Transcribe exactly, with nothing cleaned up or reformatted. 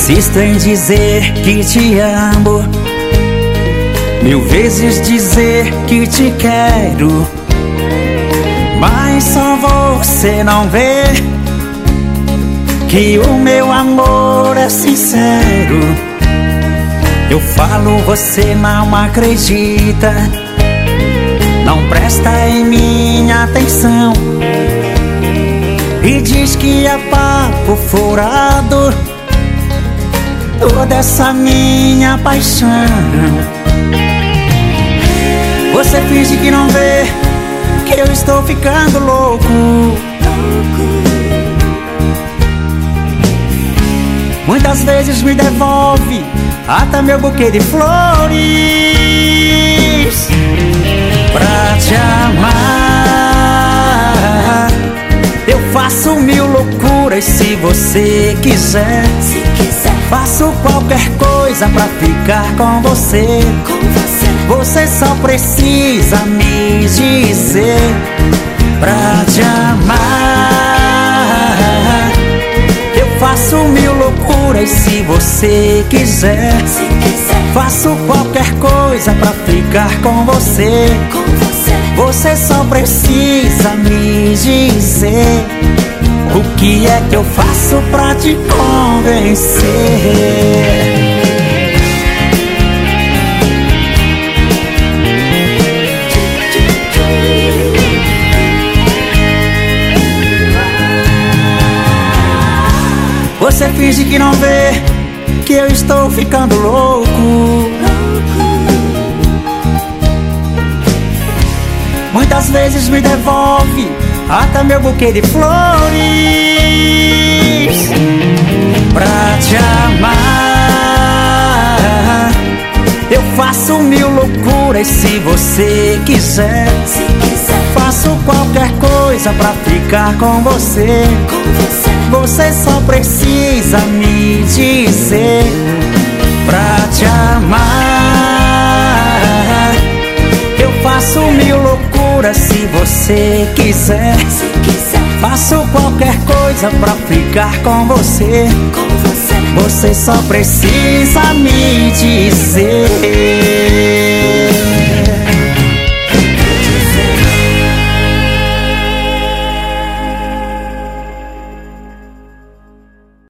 Insisto em dizer que te amo, mil vezes dizer que te quero, mas só você não vê que o meu amor é sincero. Eu falo, você não acredita, não presta em minha atenção e diz que é papo furado toda essa minha paixão. Você finge que não vê que eu estou ficando louco. Muitas vezes me devolve até meu buquê de flores pra te amar. Eu faço mil loucuras se você quiser, se quiser. Faço qualquer coisa pra ficar com você, com você. Você só precisa me dizer pra te amar. Eu faço mil loucuras se você quiser, se quiser. Faço qualquer coisa pra ficar com você, com você. Você só precisa me dizer o que é que eu faço pra te convencer. Você finge que não vê que eu estou ficando louco. Muitas vezes me devolve até meu buquê de flores pra te amar. Eu faço mil loucuras se você quiser, se quiser. Faço qualquer coisa pra ficar com você, com você. Você só precisa me dizer pra te amar. Eu faço mil loucuras se você quiser, se quiser. Faço qualquer coisa pra ficar com você, com você. Você só precisa me dizer.